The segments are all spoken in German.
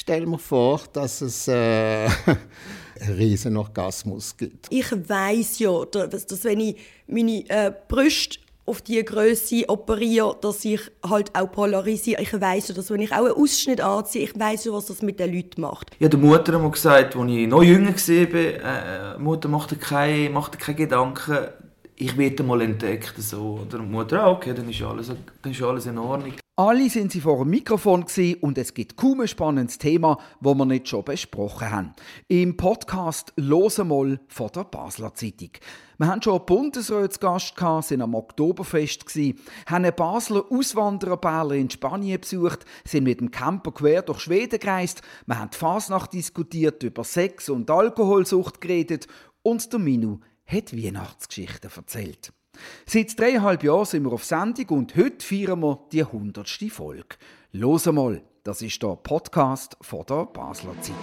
stell mir vor, dass es einen riesen Orgasmus gibt. Ich weiss ja, dass wenn ich meine Brüste auf diese Grösse operiere, dass ich halt auch polarisiere. Ich weiss ja, dass wenn ich auch einen Ausschnitt anziehe, ich weiss ja, was das mit den Leuten macht. Ja, der Mutter hat mir gesagt, als ich noch jünger war, Mutter macht dir keine Gedanken, ich werde mal entdeckt. So. Oder die Mutter, okay, dann ist alles in Ordnung. Alle sind sie vor dem Mikrofon und es gibt kaum ein spannendes Thema, das wir nicht schon besprochen haben. Im Podcast «Höre mal» von der Basler Zeitung. Wir hatten schon Bundesräte zu Gast, sind am Oktoberfest, haben einen Basler Auswandererpärler in Spanien besucht, sind mit dem Camper quer durch Schweden gereist, wir haben die Fasnacht diskutiert, über Sex und Alkoholsucht geredet und der Minu hat Weihnachtsgeschichten erzählt. Seit 3,5 Jahren sind wir auf Sendung und heute feiern wir die 100. Folge. «Höre mal», das ist der Podcast von der Basler Zeitung.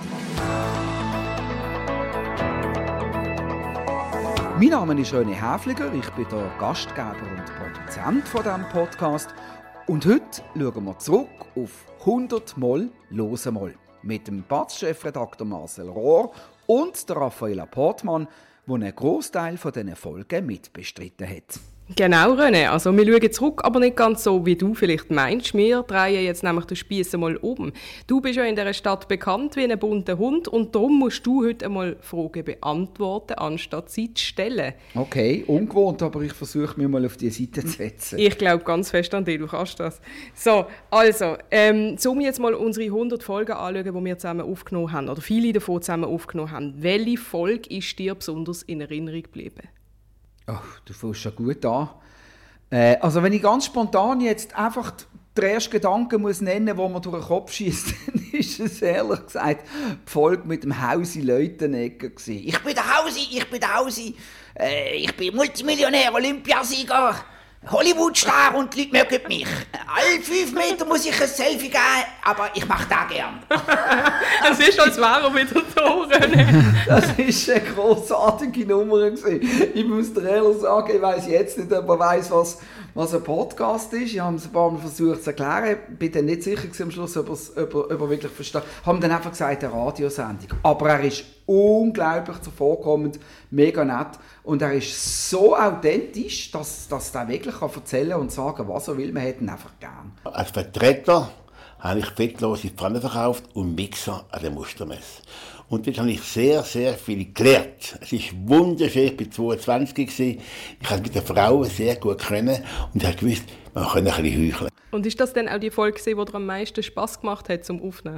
Mein Name ist René Häfliger, ich bin der Gastgeber und Produzent von diesem Podcast. Und heute schauen wir zurück auf 100 Mal «Höre mal» mit dem BAZ-Chefredakteur Marcel Rohr und der Raffaella Portmann, der einen Großteil dieser Folgen mitbestritten hat. Genau, René. Also wir schauen zurück, aber nicht ganz so, wie du vielleicht meinst. Wir drehen jetzt nämlich den Spiess mal um. Du bist ja in dieser Stadt bekannt wie ein bunter Hund und darum musst du heute einmal Fragen beantworten, anstatt sie zu stellen. Okay, ungewohnt, aber ich versuche mich mal auf die Seite zu setzen. Ich glaube ganz fest an dich, du kannst das. So, also, um jetzt mal unsere 100 Folgen anschauen, die wir zusammen aufgenommen haben, oder viele davon zusammen aufgenommen haben. Welche Folge ist dir besonders in Erinnerung geblieben? Oh, du fängst schon gut an. Also wenn ich ganz spontan jetzt einfach den ersten Gedanken muss nennen, wo man durch den Kopf schießt, dann ist es ehrlich gesagt die Folge mit dem Hausi Leutenegger gewesen. Ich bin der Hausi, ich bin Multimillionär, Olympiasieger, Hollywood-Star und die Leute mögen mich. Alle 5 Meter muss ich ein Selfie geben, aber ich mache das gern. Es ist, als wäre er wieder da, René. Das war eine grossartige Nummer. Ich muss dir ehrlich sagen, ich weiss jetzt nicht, ob man weiss, was ein Podcast ist. Ich habe es ein paar Mal versucht zu erklären. Ich bin dann nicht sicher am Schluss, ob er wirklich versteht. Ich habe dann einfach gesagt, eine Radiosendung. Aber er ist unglaublich zuvorkommend, mega nett. Und er ist so authentisch, dass er wirklich erzählen kann und sagen, was er will. Man hätte ihn einfach gern. Als Vertreter habe ich fettlose Pfannen verkauft und Mixer an der Mustermesse. Und dort habe ich sehr, sehr viel gelernt. Es ist wunderschön, ich war 22 gewesen. Ich konnte mit der Frau sehr gut können und ich wusste, man kann ein bisschen heucheln. Und ist das dann auch die Folge, die dir am meisten Spass gemacht hat zum Aufnehmen?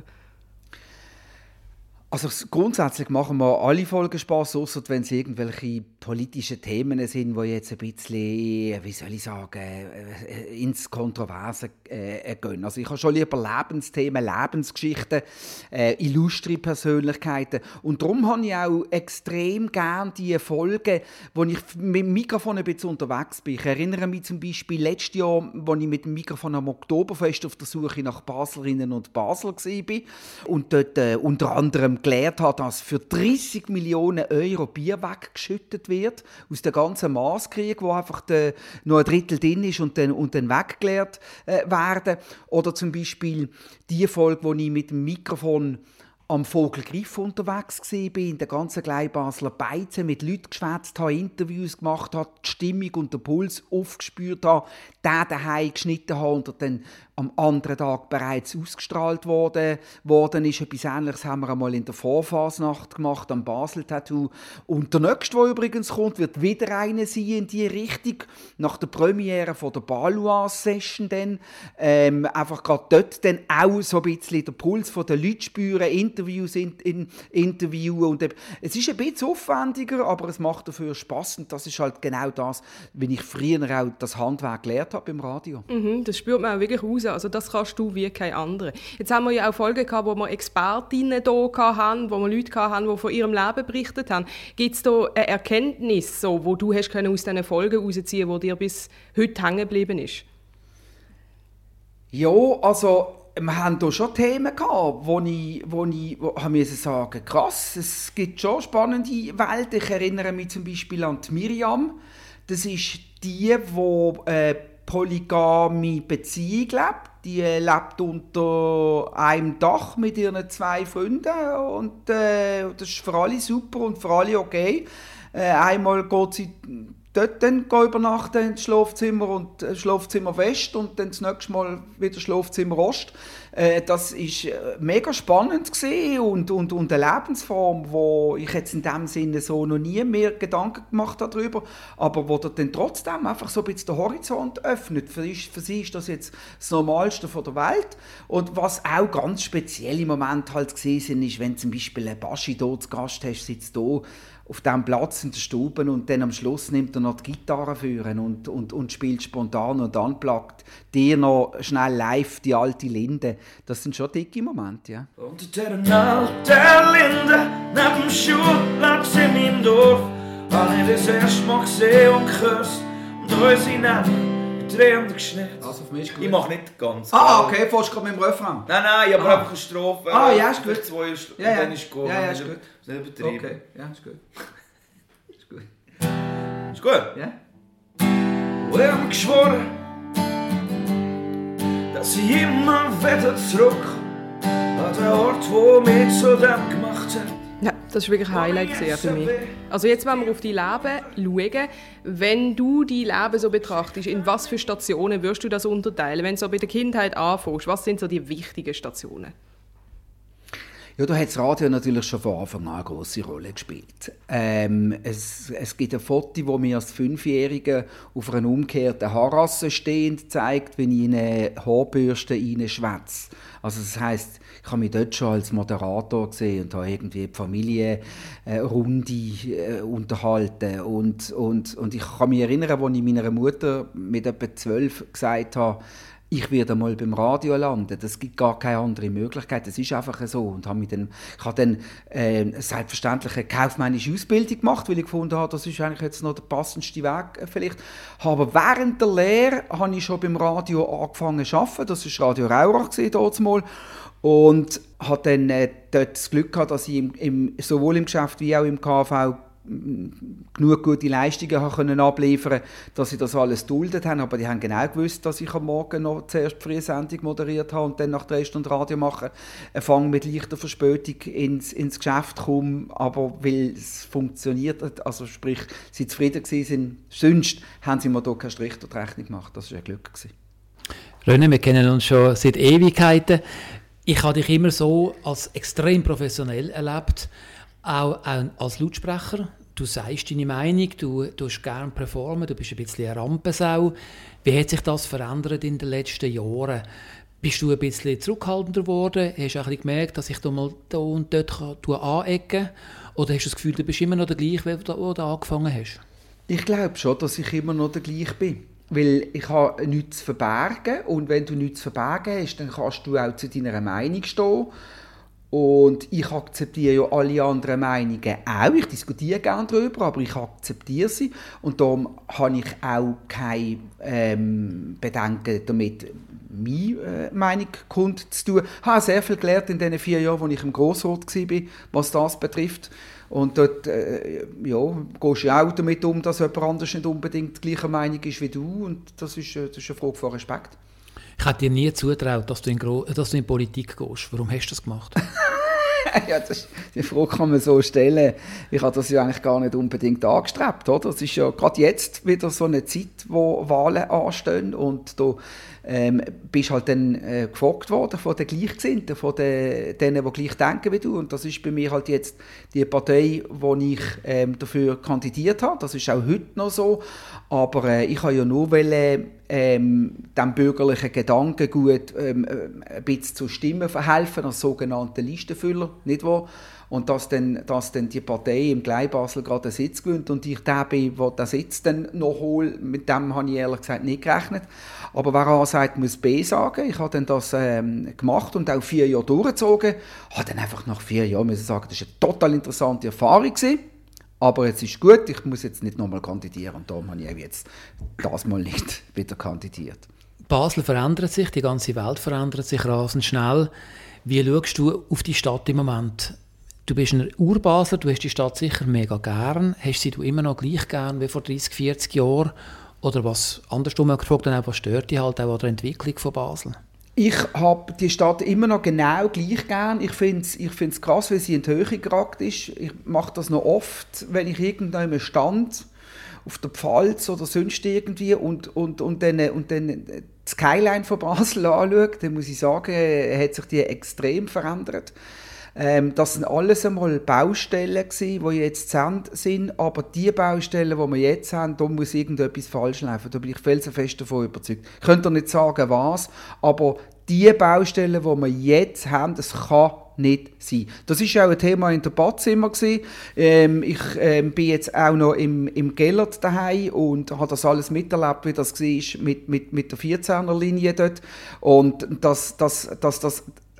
Also grundsätzlich machen wir alle Folgen Spass, ausser wenn es irgendwelche politischen Themen sind, die jetzt ein bisschen, wie soll ich sagen, ins Kontroverse gehen. Also ich habe schon lieber Lebensthemen, Lebensgeschichten, illustre Persönlichkeiten. Und darum habe ich auch extrem gerne die Folgen, wo ich mit dem Mikrofon ein bisschen unterwegs bin. Ich erinnere mich zum Beispiel letztes Jahr, als ich mit dem Mikrofon am Oktoberfest auf der Suche nach Baslerinnen und Basler war und dort unter anderem gelernt habe, dass für 30 Millionen Euro Bier weggeschüttet wird aus dem ganzen Maaskrieg, wo einfach noch ein Drittel drin ist und dann weggeleert werden. Oder zum Beispiel die Folge, wo ich mit dem Mikrofon am Vogelgriff unterwegs war, in der ganzen Kleinbasler Beize mit Leuten geschwätzt habe, Interviews gemacht habe, die Stimmung und den Puls aufgespürt habe, den daheim geschnitten habe und dann am anderen Tag bereits ausgestrahlt worden ist. Etwas Ähnliches haben wir einmal in der Vorfasnacht gemacht, am Basel-Tattoo. Und der nächste, der übrigens kommt, wird wieder einer sein in diese Richtung. Nach der Premiere von der Baloise-Session dann. Einfach gerade dort dann auch so ein bisschen den Puls der Leute spüren, Interviews interviewen. Und es ist ein bisschen aufwendiger, aber es macht dafür Spass. Und das ist halt genau das, wenn ich früher auch das Handwerk gelernt habe beim Radio. Das spürt man auch wirklich raus. Also das kannst du wie kein anderer. Jetzt haben wir ja auch Folgen gehabt, wo wir Expertinnen hier hatten, wo wir Leute hatten, die von ihrem Leben berichtet haben. Gibt es da eine Erkenntnis, so, wo du hast aus diesen Folgen herausziehen können, die dir bis heute hängen geblieben ist? Ja, also wir haben hier schon Themen gehabt, wo ich sagen musste, krass, es gibt schon spannende Welten. Ich erinnere mich zum Beispiel an die Miriam. Das ist die polygame Beziehung lebt. die lebt unter einem Dach mit ihren 2 Freunden und das ist für alle super und für alle okay. Einmal geht sie dort dann übernachten ins Schlafzimmer und Schlafzimmer West und dann das nächste Mal wieder Schlafzimmer Ost. Das ist mega spannend gewesen und eine Lebensform, wo ich jetzt in dem Sinne so noch nie mehr Gedanken gemacht habe darüber, aber wo dann trotzdem einfach so ein bisschen den Horizont öffnet. Für sie ist das jetzt das Normalste von der Welt. Und was auch ganz speziell im Moment halt gesehen ist, wenn zum Beispiel ein Baschi hier zu Gast hast, sitzt hier auf diesem Platz in der Stube und dann am Schluss nimmt er noch die Gitarre führen und spielt spontan und unplugged dir noch schnell live die alte Linde. Das sind schon dicke Momente, ja. Unter der alten Linde, neben dem Schulplatz in meinem Dorf, habe ich das erste Mal gesehen und geküsst und unsere Namen mit Tränen geschnitten. Also für mich ist gut. Ich mache nicht ganz. Okay, fährst du gerade mit dem Refrain? Nein, aber einfach eine Strophe. Ja, ist gut. 2 Ja. dann ist gut. Ja, ist gut. Nicht übertrieben. Okay, ja, ist gut. Ist gut. Ist gut? Ja. Und ich habe geschworen, dass ich immer wieder zurück an den Ort, wo mich zu dem gemacht hat. Ja, das war wirklich ein Highlight für mich. Also jetzt wollen wir auf dein Leben schauen. Wenn du dein Leben so betrachtest, in was für Stationen würdest du das unterteilen? Wenn du so bei der Kindheit anfängst, was sind so die wichtigen Stationen? Ja, da hat das Radio natürlich schon von Anfang an eine grosse Rolle gespielt. Es gibt ein Foto, das mir als 5-Jähriger auf einer umgekehrten Haarrasse stehend zeigt, wenn ich in eine Haarbürste reinschwätze. Also das heisst, ich habe mich dort schon als Moderator gesehen und habe irgendwie die Familie Runde unterhalten. Und ich kann mich erinnern, als ich meiner Mutter mit etwa 12 gesagt habe, ich werde mal beim Radio landen. Das gibt gar keine andere Möglichkeit. Das ist einfach so. Und ich habe dann selbstverständlich eine kaufmännische Ausbildung gemacht, weil ich gefunden habe, das ist eigentlich jetzt noch der passendste Weg vielleicht. Aber während der Lehre habe ich schon beim Radio angefangen zu arbeiten. Das war Radio Raurach damals. Und habe dann dort das Glück gehabt, dass ich sowohl im Geschäft wie auch im KV genug gute Leistungen abliefern konnte, dass sie das alles geduldet haben. Aber die haben genau gewusst, dass ich am Morgen noch zuerst die Frühsendung moderiert habe und dann nach 3 Stunden Radio machen. Fange mit leichter Verspätung ins Geschäft komme, aber weil es funktioniert hat, also sprich, sie zufrieden waren, sonst haben sie mir hier keinen Strich durch die Rechnung gemacht. Das war ein Glück. René, wir kennen uns schon seit Ewigkeiten. Ich habe dich immer so als extrem professionell erlebt, auch als Lautsprecher. Du sagst deine Meinung, du tust gerne performen, du bist ein bisschen eine Rampensau. Wie hat sich das verändert in den letzten Jahren? Bist du ein bisschen zurückhaltender geworden? Hast du auch ein bisschen gemerkt, dass ich da mal da und dort anecken kann? Oder hast du das Gefühl, du bist immer noch der gleiche, wo du angefangen hast? Ich glaube schon, dass ich immer noch der gleiche bin. Weil ich habe nichts zu verbergen. Und wenn du nichts zu verbergen hast, dann kannst du auch zu deiner Meinung stehen. Und ich akzeptiere ja alle anderen Meinungen auch. Ich diskutiere gerne darüber, aber ich akzeptiere sie. Und darum habe ich auch keine Bedenken damit, meine Meinung kundzutun. Ich habe sehr viel gelernt in den 4 Jahren, als ich im Grossrat war, was das betrifft. Und dort gehst du auch damit um, dass jemand anders nicht unbedingt die gleiche Meinung ist wie du. Und das ist eine Frage von Respekt. Ich hätte dir nie zutraut, dass du in Politik gehst. Warum hast du das gemacht? Ja, die Frage kann man so stellen. Ich habe das ja eigentlich gar nicht unbedingt angestrebt. Oder? Das ist ja gerade jetzt wieder so eine Zeit, wo Wahlen anstehen. Und da bist halt dann gefragt worden von den Gleichgesinnten, von denen, die gleich denken wie du. Und das ist bei mir halt jetzt die Partei, wo ich dafür kandidiert habe. Das ist auch heute noch so. Aber ich habe ja nur dem bürgerlichen Gedankengut ein bisschen zu Stimmen verhelfen, als sogenannte Listenfüller, nicht wahr? Und dass dann die Partei im Gleibasel gerade einen Sitz gewinnt und ich der bin, der den Sitz dann noch hole, mit dem habe ich ehrlich gesagt nicht gerechnet. Aber wer A sagt, muss B sagen. Ich habe dann das gemacht und auch 4 Jahre durchgezogen. Ich habe dann einfach nach 4 Jahren müssen sagen, das war eine total interessante Erfahrung gewesen. Aber jetzt ist gut, ich muss jetzt nicht nochmal kandidieren und darum habe ich auch jetzt das mal nicht wieder kandidiert. Basel verändert sich, die ganze Welt verändert sich rasend schnell. Wie schaust du auf die Stadt im Moment? Du bist ein Urbasler, du hast die Stadt sicher mega gern. Hast sie du immer noch gleich gern wie vor 30, 40 Jahren? Oder was andersrum gefragt, was stört dich halt auch an der Entwicklung von Basel? Ich habe die Stadt immer noch genau gleich gern. Ich find's krass, wie sie in die Höhe geragt ist. Ich mache das noch oft, wenn ich irgendwo stand, auf der Pfalz oder sonst irgendwie, und dann die Skyline von Basel anschaue, dann muss ich sagen, hat sich die extrem verändert. Das sind alles einmal Baustellen gewesen, die jetzt zu Ende sind, aber die Baustellen, die wir jetzt haben, da muss irgendetwas falsch laufen. Da bin ich felsenfest davon überzeugt. Ich könnte nicht sagen, was, aber die Baustellen, die wir jetzt haben, das kann nicht sein. Das war auch ein Thema in der Badzimmer. Ich bin jetzt auch noch im Gellert daheim und habe das alles miterlebt, wie das war mit der 14er-Linie dort. Und dass das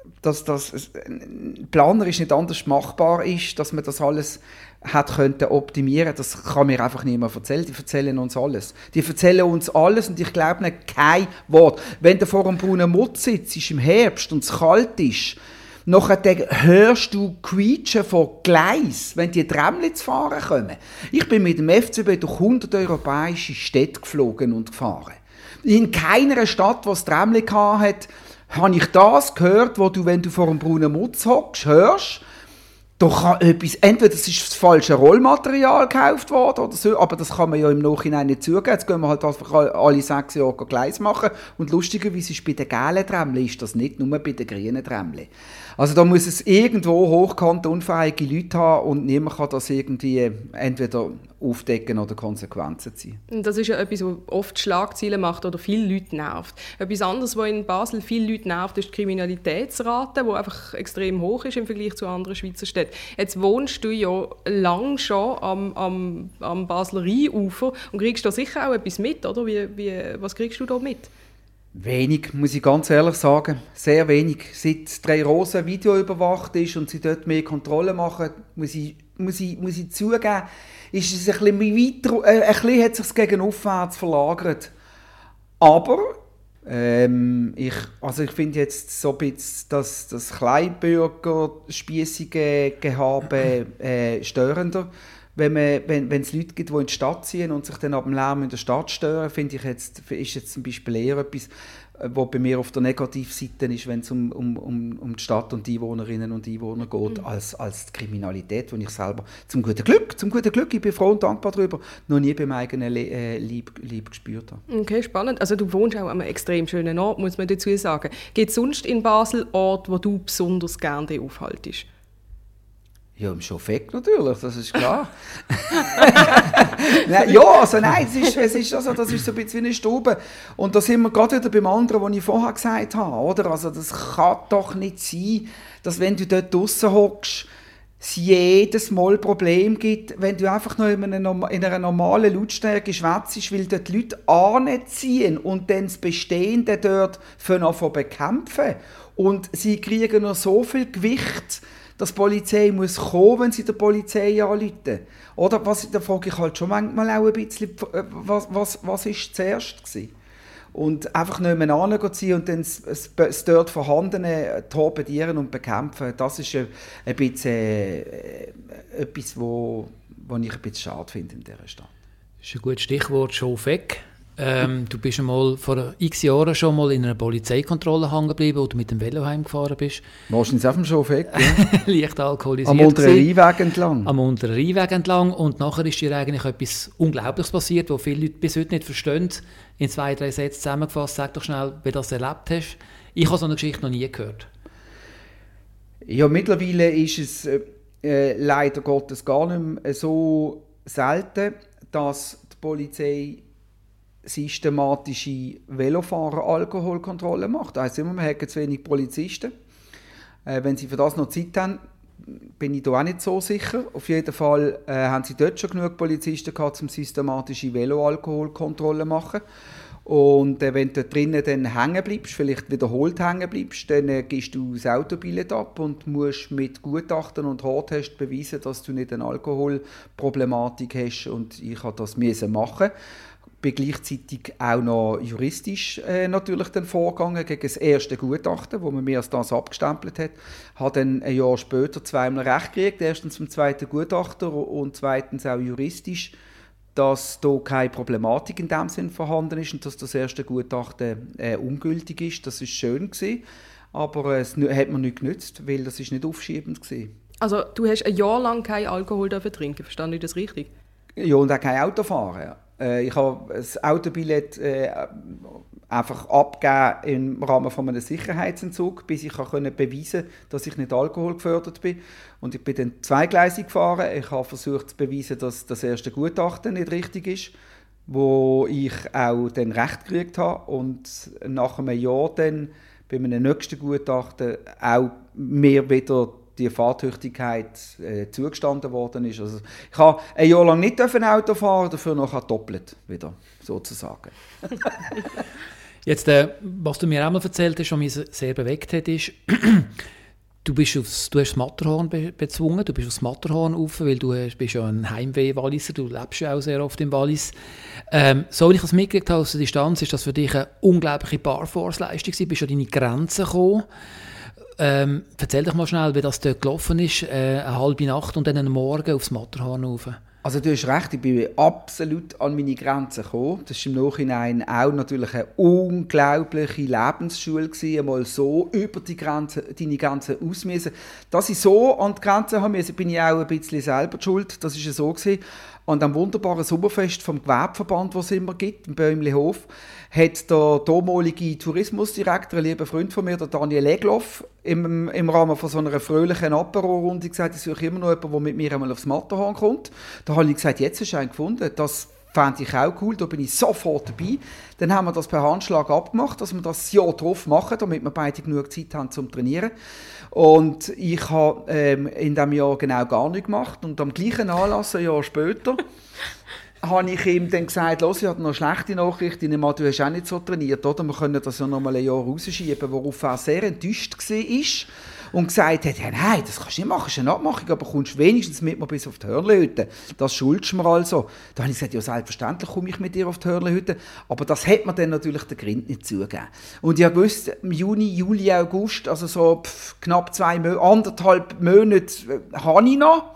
planerisch nicht anders machbar ist, dass man das alles hat könnte optimieren, das kann mir einfach niemand erzählen. Die erzählen uns alles. Und ich glaube nicht kein Wort. Wenn du vor einem braunen Mutz sitzt, im Herbst und es kalt ist, nachher hörst du Quietschen von Gleis, wenn die Tramli zu fahren kommen. Ich bin mit dem FCB durch 100 europäische Städte geflogen und gefahren. In keiner Stadt, die das Tramli hatte, habe ich das gehört, wo du, wenn du vor einem braunen Mutz hockst, hörst, da kann etwas, entweder das ist das falsche Rollmaterial gekauft worden oder so, aber das kann man ja im Nachhinein nicht zugeben. Jetzt gehen wir halt einfach alle 6 Jahre Gleis machen und lustigerweise ist bei den gelben Tramli ist das nicht, nur bei den grünen Tramli. Also da muss es irgendwo hochkante, unfähige Leute haben und niemand kann das irgendwie entweder aufdecken oder Konsequenzen ziehen. Das ist ja etwas, was oft Schlagzeilen macht oder viele Leute nervt. Etwas anderes, was in Basel viele Leute nervt, ist die Kriminalitätsrate, die einfach extrem hoch ist im Vergleich zu anderen Schweizer Städten. Jetzt wohnst du ja lang schon am Basler Rheinufer und kriegst da sicher auch etwas mit, oder? Was kriegst du da mit? Wenig, muss ich ganz ehrlich sagen. Sehr wenig. Seit 3 Rosen Video überwacht ist und sie dort mehr Kontrolle machen, muss ich zugeben, ist es ein bisschen weiter, ein bisschen hat sich gegen aufwärts verlagert. Aber ich finde jetzt so ein bisschen das kleinbürger-spiessige Gehabe störender. Wenn es Leute gibt, die in die Stadt ziehen und sich dann ab dem Lärm in der Stadt stören, finde ich ist jetzt zum Beispiel eher etwas, was bei mir auf der Negativseite ist, wenn es um die Stadt und die Einwohnerinnen und Einwohner geht, als die Kriminalität, die ich selber zum guten Glück, ich bin froh und dankbar darüber, noch nie beim eigenen Leib gespürt habe. Okay, spannend. Also du wohnst auch an einem extrem schönen Ort, muss man dazu sagen. Gibt es sonst in Basel Orte, wo du besonders gerne aufhaltest? Ja, im Schofeck natürlich, das ist klar. Das ist so ein bisschen wie eine Stube. Und da sind wir gerade wieder beim anderen, was ich vorher gesagt habe. Oder? Also das kann doch nicht sein, dass wenn du dort draussen hockst, es jedes Mal Problem gibt, wenn du einfach noch in einer normalen Lautstärke schwätzt, weil dort die Leute anziehen und dann das Bestehende dort von bekämpfen. Und sie kriegen noch so viel Gewicht, dass die Polizei muss kommen, wenn sie der Polizei anrufen. Oder da frage ich halt schon manchmal auch ein bisschen, was war zuerst gewesen? Und einfach nicht mehr hinziehen und dann das dort Vorhandene torpedieren und bekämpfen, das ist ein bisschen etwas, was ich ein bisschen schade finde in dieser Stadt. Das ist ein gutes Stichwort, Schofeck. Du bist vor x Jahren schon mal in einer Polizeikontrolle hängen geblieben, wo du mit dem Velo heimgefahren bist. Wahrscheinlich auf dem Schofeck, ja. Leicht alkoholisiert. Am unteren Rheinweg entlang. Am unteren Rheinweg entlang. Und nachher ist dir eigentlich etwas Unglaubliches passiert, was viele Leute bis heute nicht verstehen. In 2, 3 Sätzen zusammengefasst, sag doch schnell, wie du das erlebt hast. Ich habe so eine Geschichte noch nie gehört. Ja, mittlerweile ist es leider Gottes gar nicht mehr so selten, dass die Polizei systematische Velofahrer-Alkoholkontrollen macht. Das heisst immer, wir haben zu wenig Polizisten. Wenn sie für das noch Zeit haben, bin ich da auch nicht so sicher. Auf jeden Fall haben sie dort schon genug Polizisten gehabt, um systematische Velo-Alkoholkontrollen zu machen. Und wenn du drinnen dann hängen bleibst, vielleicht wiederholt hängen bleibst, dann gibst du das Autobillett ab und musst mit Gutachten und Hortest beweisen, dass du nicht eine Alkoholproblematik hast. Und ich habe das machen. Bin gleichzeitig auch noch juristisch natürlich dann vorgegangen gegen das erste Gutachten, wo man mir als das abgestempelt hat. Habe dann ein Jahr später zweimal Recht gekriegt. Erstens vom zweiten Gutachter und zweitens auch juristisch dass da keine Problematik in dem Sinn vorhanden ist und dass das erste Gutachten ungültig ist. Das war schön gewesen, aber es hat mir nicht genützt, weil das ist nicht aufschiebend war. Also du hast ein Jahr lang keinen Alkohol trinken, verstehe ich das richtig? Ja, und auch kein Auto fahren. Ich habe das Autobillett einfach abgegeben im Rahmen von einem Sicherheitsentzug, bis ich beweisen konnte, dass ich nicht alkoholgefördert bin. Und ich bin dann zweigleisig gefahren. Ich habe versucht zu beweisen, dass das erste Gutachten nicht richtig ist, wo ich auch dann Recht gekriegt habe. Und nach einem Jahr dann bei meinem nächsten Gutachten auch mir wieder die Fahrtüchtigkeit zugestanden worden ist. Also ich habe ein Jahr lang nicht Auto fahren, dafür noch doppelt wieder, sozusagen. Jetzt, was du mir auch mal erzählt hast, was mich sehr bewegt hat, ist, du hast das Matterhorn bezwungen, du bist aufs Matterhorn rauf, weil du bist ja ein Heimweh-Walliser, du lebst ja auch sehr oft im Wallis. So wie ich das mitgekriegt habe aus der Distanz, ist das für dich eine unglaubliche Barforce-Leistung gewesen, bist an deine Grenzen gekommen. Erzähl doch mal schnell, wie das dort gelaufen ist, eine halbe Nacht und dann am Morgen aufs Matterhorn rauf. Also du hast recht, ich bin absolut an meine Grenzen gekommen. Das war im Nachhinein auch natürlich eine unglaubliche Lebensschule gewesen, einmal so über deine Grenzen ausmessen. Dass ich so an die Grenzen haben musste, bin ich auch ein bisschen selber schuld. Das war ja so gewesen. An dem wunderbaren Sommerfest vom Gewerbeverband, das es immer gibt, im Bäumlihof, hat der damalige Tourismusdirektor, ein lieber Freund von mir, der Daniel Egloff, im Rahmen von so einer fröhlichen Apero-Runde gesagt, ich suche immer noch jemanden, der mit mir einmal aufs Matterhorn kommt. Da habe ich gesagt, jetzt hast du einen gefunden. Das fände ich auch cool, da bin ich sofort dabei. Dann haben wir das per Handschlag abgemacht, dass wir das Jahr drauf machen, damit wir beide genug Zeit haben zum Trainieren. Und ich habe in diesem Jahr genau gar nichts gemacht. Und am gleichen Anlass, ein Jahr später, habe ich ihm dann gesagt, los, ich habe noch schlechte Nachrichten, du hast auch nicht so trainiert, oder? Wir können das ja noch mal ein Jahr rausschieben, worauf er sehr enttäuscht war und gesagt hat, ja, nein, das kannst du nicht machen, das ist eine Abmachung, aber kommst wenigstens mit mir bis auf die Hörnlehütte. Das schuldest du mir also. Da habe ich gesagt, ja, selbstverständlich komme ich mit dir auf die Hörnlehütte, aber das hat mir dann natürlich der Grind nicht zugegeben. Und ich wusste, im Juni, Juli, August, also so knapp 1,5 Monate habe ich noch.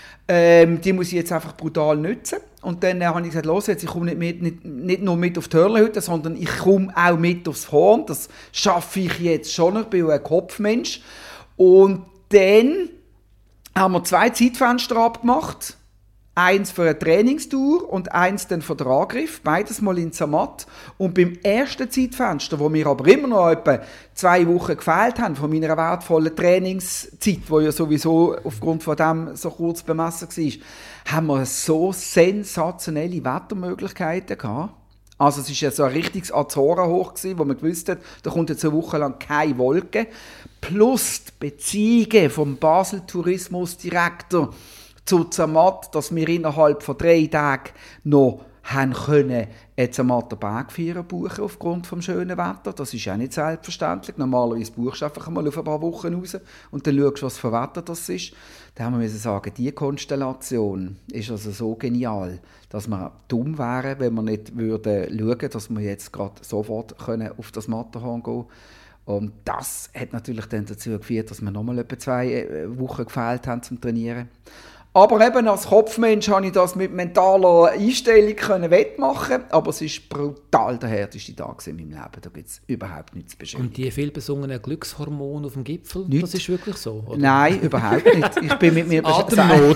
Die muss ich jetzt einfach brutal nutzen. Und dann habe ich gesagt, los, jetzt, ich komme nicht nur mit auf die Hörnlehütte, sondern ich komme auch mit aufs Horn. Das schaffe ich jetzt schon. Ich bin ein Kopfmensch. Und dann haben wir 2 Zeitfenster abgemacht. Eins für eine Trainingstour und eins dann für den Angriff. Beides mal in Zermatt. Und beim ersten Zeitfenster, wo mir aber immer noch etwa 2 Wochen gefehlt haben von meiner wertvollen Trainingszeit, die ja sowieso aufgrund von dem so kurz bemessen war, haben wir so sensationelle Wettermöglichkeiten gehabt. Also es war ja so ein richtiges Azoren-Hoch, wo man gewusst hat, da kommt jetzt eine Woche lang keine Wolke. Plus die Beziehungen vom Basel-Tourismusdirektor zu Zermatt, dass wir innerhalb von 3 Tagen noch haben können, einen Zermatter Bergfeier buchen aufgrund des schönen Wetters. Das ist auch nicht selbstverständlich. Normalerweise buchst du einfach mal auf ein paar Wochen raus und dann schaust du, was für Wetter das ist. Da haben wir sagen, diese Konstellation ist also so genial, dass wir dumm wären, wenn wir nicht würden schauen, dass wir jetzt gerade sofort auf das Matterhorn gehen können. Und das hat natürlich dann dazu geführt, dass wir nochmal etwa 2 Wochen gefehlt haben zum Trainieren. Aber eben als Kopfmensch konnte ich das mit mentaler Einstellung wettmachen. Aber es ist brutal der härteste Tag in meinem Leben. Da gibt es überhaupt nichts zu beschreiben. Und die viel besungenen Glückshormone auf dem Gipfel, nichts. Das ist wirklich so? Oder? Nein, überhaupt nicht. Ich bin mit mir Atemnot.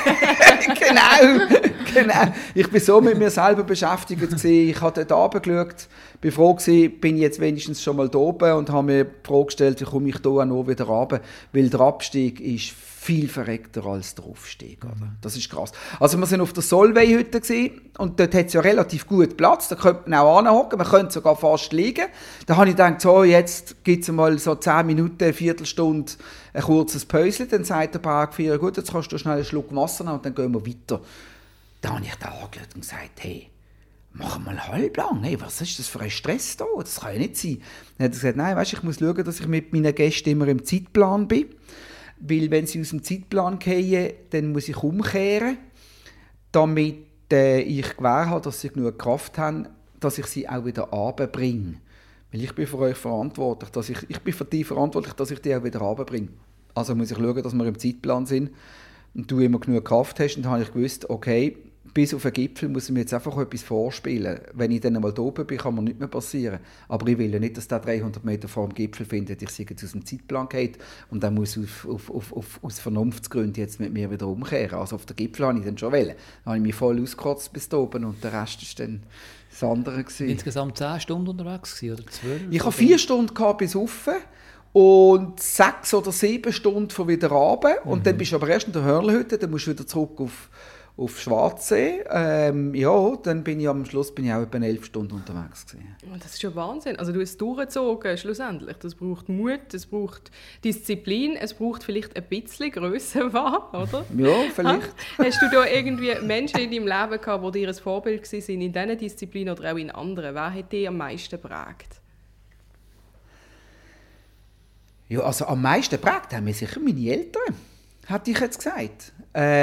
Genau. Ich war so mit mir selber beschäftigt gewesen. Ich habe dort runtergeschaut, bin froh gewesen, bin ich jetzt wenigstens schon mal da oben und habe mir die Frage gestellt, wie komme ich da auch noch wieder runter, weil der Abstieg ist viel verreckter als der Aufstieg. Oder? Das ist krass. Also wir sind auf der Solvay-Hütte und dort hat es ja relativ gut Platz, da könnte man auch anhocken, man könnte sogar fast liegen. Da habe ich gedacht, so, jetzt gibt es mal so 10 Minuten, eine Viertelstunde ein kurzes Päuschen, dann sagt der Bergfeier, gut, jetzt kannst du schnell einen Schluck Wasser nehmen und dann gehen wir weiter. Da habe ich da angeschaut und gesagt, hey, mach mal halblang, hey, was ist das für ein Stress da? Das kann ja nicht sein. Dann hat er gesagt, nein, weißt, ich muss schauen, dass ich mit meinen Gästen immer im Zeitplan bin. Weil wenn sie aus dem Zeitplan fallen, dann muss ich umkehren, damit ich Gewähr habe, dass sie genug Kraft haben, dass ich sie auch wieder runterbringe. Weil ich bin für euch verantwortlich, ich bin für dich verantwortlich, dass ich die auch wieder runterbringe. Also muss ich schauen, dass wir im Zeitplan sind und du immer genug Kraft hast. Und dann habe ich gewusst, okay, bis auf den Gipfel muss ich mir jetzt einfach etwas vorspielen. Wenn ich dann einmal da oben bin, kann mir nichts mehr passieren. Aber ich will ja nicht, dass der 300 Meter vor dem Gipfel findet, ich sei jetzt aus dem Zeitplan geht und dann muss aus Vernunftsgründen jetzt mit mir wieder umkehren. Also auf den Gipfel habe ich dann schon wollen. Dann habe ich mich voll ausgekotzt bis da oben und der Rest war dann das andere. Insgesamt 10 Stunden unterwegs oder 12? Ich hatte 4 Stunden bis rauf und 6 oder 7 Stunden von wieder runter. Und dann bist du aber erst in der Hörlhütte, dann musst du wieder zurück auf Schwarzsee. Dann bin ich am Schluss auch etwa 11 Stunden unterwegs gewesen. Das ist ja Wahnsinn. Also du hast es durchgezogen schlussendlich. Das braucht Mut, es braucht Disziplin, es braucht vielleicht ein bisschen Grössenwahn, oder? Ja, vielleicht. Hast du da irgendwie Menschen in deinem Leben gehabt, die dir ein Vorbild waren in diesen Disziplinen oder auch in anderen? Wer hat dich am meisten geprägt? Ja, also am meisten geprägt haben mir sicher meine Eltern, hätte ich jetzt gesagt.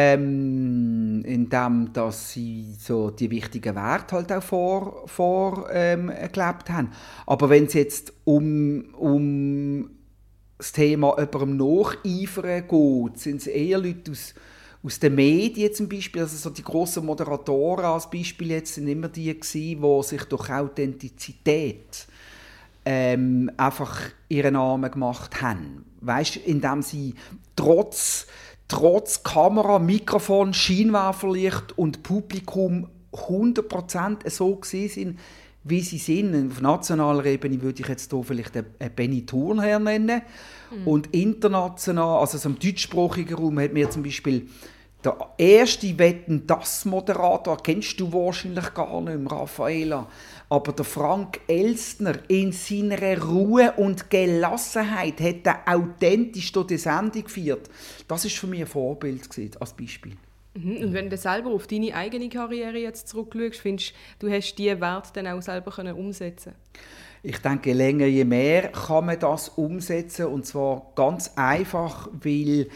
Indem, dass sie so die wichtigen Werte halt auch vorgelebt haben. Aber wenn es jetzt um das Thema jemandem nacheifern geht, sind es eher Leute aus den Medien zum Beispiel, also so die grossen Moderatoren als Beispiel jetzt sind immer die gewesen, die sich durch Authentizität einfach ihren Namen gemacht haben. Weißt, indem sie trotz Kamera, Mikrofon, Scheinwerferlicht und Publikum 100% so sind, wie sie sind. Auf nationaler Ebene würde ich jetzt hier vielleicht einen Benny Thurnherr nennen. Und international, also so im deutschsprachigen Raum, hat mir zum Beispiel der erste Wetten-das-Moderator, kennst du wahrscheinlich gar nicht mehr, Raffaella, aber der Frank Elstner in seiner Ruhe und Gelassenheit hat er authentisch durch die Sendung geführt. Das war für mich ein Vorbild als Beispiel. Und wenn du selber auf deine eigene Karriere jetzt zurückschaust, findest du, hast diese Werte dann auch selber umsetzen können? Ich denke, je länger, je mehr kann man das umsetzen. Und zwar ganz einfach, weil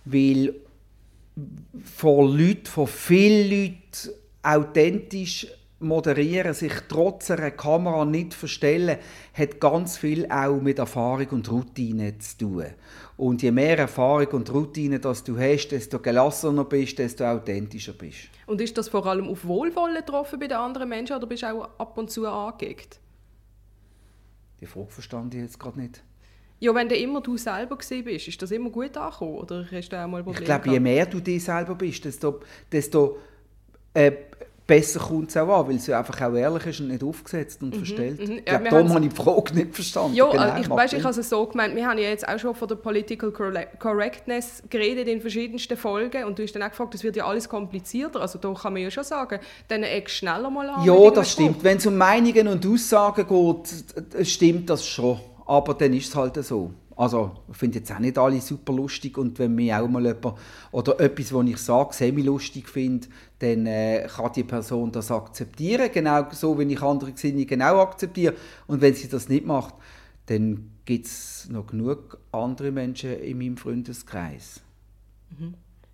von vielen Leuten authentisch moderieren, sich trotz einer Kamera nicht verstellen, hat ganz viel auch mit Erfahrung und Routine zu tun. Und je mehr Erfahrung und Routine das du hast, desto gelassener bist, desto authentischer bist. Und ist das vor allem auf Wohlwollen getroffen bei den anderen Menschen oder bist du auch ab und zu angeeckt? Die Frage verstand ich jetzt gerade nicht. Ja, wenn du immer du selber bist, ist das immer gut angekommen? Oder hast du auch mal Probleme Ich glaube, je mehr du dich selber bist, desto besser kommt es auch an, weil es einfach auch ehrlich ist und nicht aufgesetzt und verstellt. Ich glaube, darum habe ich die Frage nicht verstanden. Ja, genau, ich habe es so gemeint, wir haben ja jetzt auch schon von der Political Correctness geredet in verschiedensten Folgen und du hast dann auch gefragt, das wird ja alles komplizierter, also da kann man ja schon sagen, dann eckst schneller mal an. Ja, das stimmt. Wenn es um Meinungen und Aussagen geht, stimmt das schon, aber dann ist es halt so. Also, ich finde jetzt auch nicht alle super lustig und wenn mir auch mal jemand oder etwas, was ich sage, semi-lustig finde, dann kann die Person das akzeptieren, genau so, wie ich andere Gesinnungen auch akzeptiere. Und wenn sie das nicht macht, dann gibt es noch genug andere Menschen in meinem Freundeskreis. Mhm.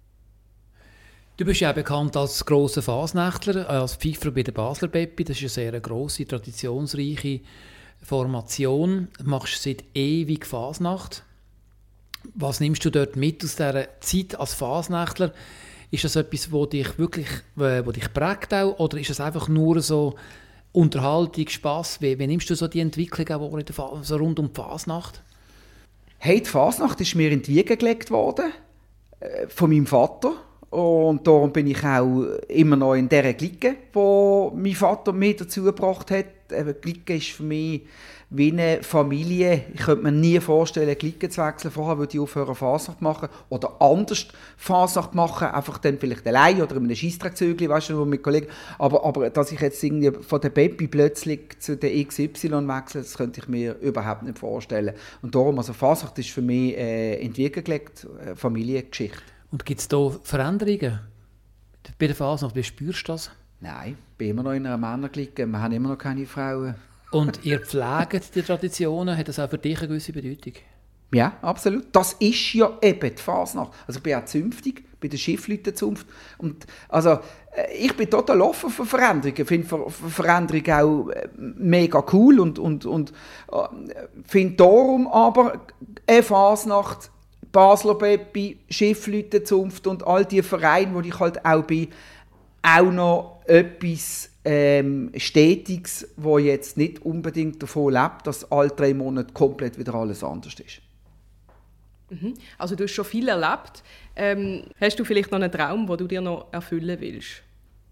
Du bist ja auch bekannt als grosser Fasnächtler, als Pfeifer bei der Basler Beppi. Das ist eine sehr grosse, traditionsreiche Formation. Du machst seit ewig Fasnacht. Was nimmst du dort mit aus dieser Zeit als Fasnächtler? Ist das etwas, das dich wirklich prägt auch, oder ist es einfach nur so Unterhaltung, Spass? Wie nimmst du so die Entwicklung auch so rund um die Fasnacht? Hey, die Fasnacht ist mir in die Wiege gelegt worden von meinem Vater. Und darum bin ich auch immer noch in dieser Clique, die mein Vater mir dazu gebracht hat. Die Clique ist für mich wie eine Familie. Ich könnte mir nie vorstellen, eine Clique zu wechseln. Vorher würde ich aufhören, Fasnacht machen oder anders Fasnacht machen. Einfach dann vielleicht allein oder in einem Scheissdreckzögli, weißt du, mit Kollegen. Aber dass ich jetzt irgendwie von der Beppi plötzlich zu der XY wechsle, das könnte ich mir überhaupt nicht vorstellen. Und darum, also Fasnacht ist für mich in die Wiege gelegt, Familiengeschichte. Und gibt es da Veränderungen bei der Fasnacht? Wie spürst du das? Nein, ich bin immer noch in einer Männerklicke. Wir haben immer noch keine Frauen. Und ihr pflegt die Traditionen, hat das auch für dich eine gewisse Bedeutung? Ja, absolut. Das ist ja eben die Fasnacht. Also ich bin auch zünftig, bei der Schiffleutenzunft. Und also, ich bin total offen für Veränderungen. Ich finde Veränderungen auch mega cool und finde darum aber eine Fasnacht, Basler Beppi, Schiffleutenzunft und all die Vereine, wo ich halt auch bin, auch noch etwas Stetiges, das jetzt nicht unbedingt davon lebt, dass alle 3 Monate komplett wieder alles anders ist. Also du hast schon viel erlebt. Hast du vielleicht noch einen Traum, den du dir noch erfüllen willst?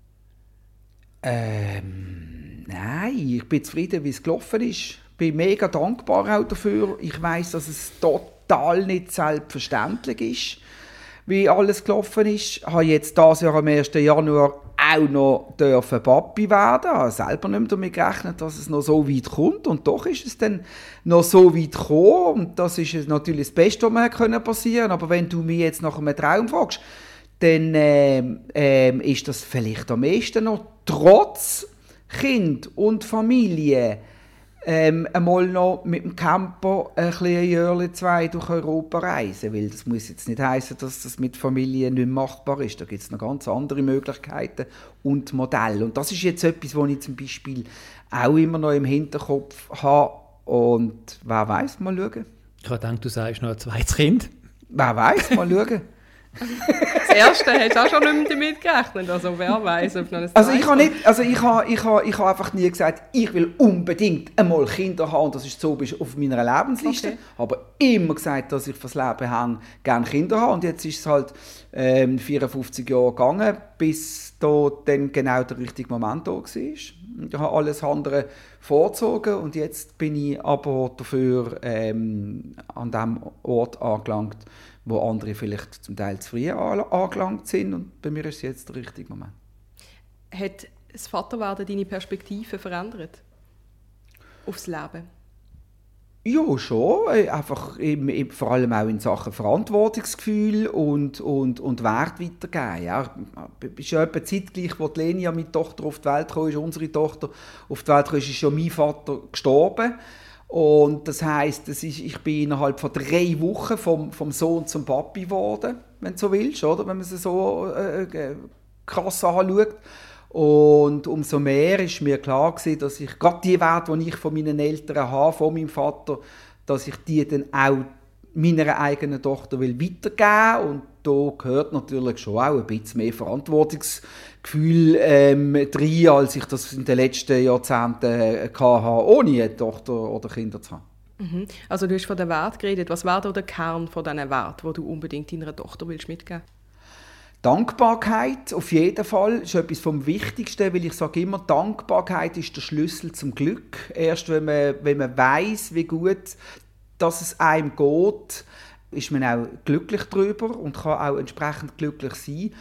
Nein, ich bin zufrieden, wie es gelaufen ist. Ich bin mega dankbar auch dafür. Ich weiss, dass es total nicht selbstverständlich ist, wie alles gelaufen ist. Ich habe jetzt dieses Jahr am 1. Januar auch noch Papi werden. Ich habe selber nicht damit gerechnet, dass es noch so weit kommt. Und doch ist es dann noch so weit gekommen. Und das ist natürlich das Beste, was mir passieren konnte. Aber wenn du mich jetzt nach einem Traum fragst, dann ist das vielleicht am meisten noch trotz Kind und Familie einmal noch mit dem Camper ein Jahr, 2 durch Europa reisen. Weil das muss jetzt nicht heißen, dass das mit Familie nicht machbar ist. Da gibt es noch ganz andere Möglichkeiten und Modelle. Und das ist jetzt etwas, was ich zum Beispiel auch immer noch im Hinterkopf habe. Und wer weiß, mal schauen. Ich habe gedacht, du sagst noch ein zweites Kind. Wer weiß, mal schauen. Das erste hast du auch schon nicht mehr damit gerechnet. Also wer weiß, ob noch ein ich habe einfach nie gesagt, ich will unbedingt einmal Kinder haben. Das ist so auf meiner Lebensliste. Okay. Aber immer gesagt, dass ich fürs Leben gerne Kinder habe. Und jetzt ist es halt 54 Jahre gegangen, bis da dann genau der richtige Moment da war. Ich habe alles andere vorgezogen und jetzt bin ich aber dafür an dem Ort angelangt, wo andere vielleicht zum Teil zu früh angelangt sind. Und bei mir ist es jetzt der richtige Moment. Hat das Vaterwerden deine Perspektive verändert? Aufs Leben? Ja, schon. Einfach vor allem auch in Sachen Verantwortungsgefühl und Wert weitergeben. Ja, es ist ja etwa zeitgleich, als Lenia, meine Tochter, auf die Welt kam, ist unsere Tochter auf die Welt kam, ist schon mein Vater gestorben. Und das heisst, ich bin innerhalb von 3 Wochen vom Sohn zum Papi geworden, wenn du so willst, oder? Wenn man es so krass anschaut. Und umso mehr ist mir klar gewesen, dass ich gerade die Werte, die ich von meinen Eltern habe, von meinem Vater, dass ich die dann auch meiner eigenen Tochter weitergeben will. Und da gehört natürlich schon auch ein bisschen mehr Verantwortungsgefühl rein, als ich das in den letzten Jahrzehnten hatte, ohne eine Tochter oder Kinder zu haben. Mhm. Also du hast von den Werten geredet. Was wäre da der Kern von diesen Werten, die du unbedingt deiner Tochter mitgeben willst? Dankbarkeit auf jeden Fall ist etwas vom Wichtigsten, weil ich sage immer, Dankbarkeit ist der Schlüssel zum Glück. Erst wenn man weiss, wie gut dass es einem geht, ist man auch glücklich darüber und kann auch entsprechend glücklich sein.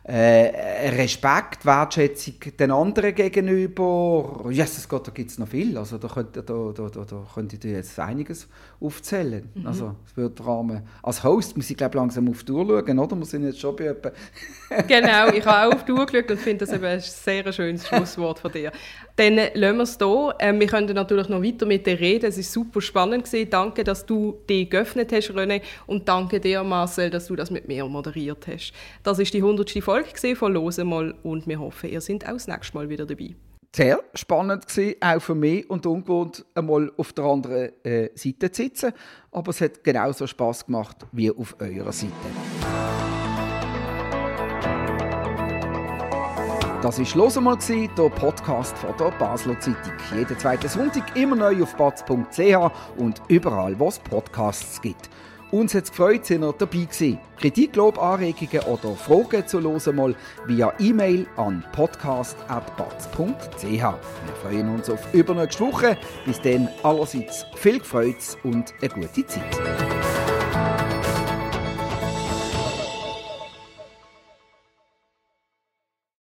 Respekt, Wertschätzung den anderen gegenüber, Jesus Gott, da gibt es noch viel. Also da könnte ich jetzt einiges aufzählen. Mhm. Also es wird Rahmen. Als Host muss ich langsam auf die Uhr schauen, oder? Wir sind jetzt schon bei etwa... Genau, ich habe auch auf die Uhr geschaut und finde das ein sehr schönes Schlusswort von dir. Dann lassen wir es hier. Wir können natürlich noch weiter mit dir reden. Es war super spannend gewesen. Danke, dass du dich geöffnet hast, René. Und danke dir, Marcel, dass du das mit mir moderiert hast. Das war die 100. Folge von «Hören mal» und wir hoffen, ihr seid auch das nächste Mal wieder dabei. Sehr spannend gewesen, auch für mich und ungewohnt, einmal auf der anderen Seite zu sitzen. Aber es hat genauso Spass gemacht wie auf eurer Seite. Das war «Hören mal», der Podcast von der Basler Zeitung. Jeden zweiten Sonntag immer neu auf batz.ch und überall, wo es Podcasts gibt. Uns hat es gefreut, dass ihr dabei gewesen. Kritik, Lob, Anregungen oder Fragen zu «Hören mal» via E-Mail an podcast@batz.ch. Wir freuen uns auf übernächste Woche. Bis dann allerseits viel Freude und eine gute Zeit.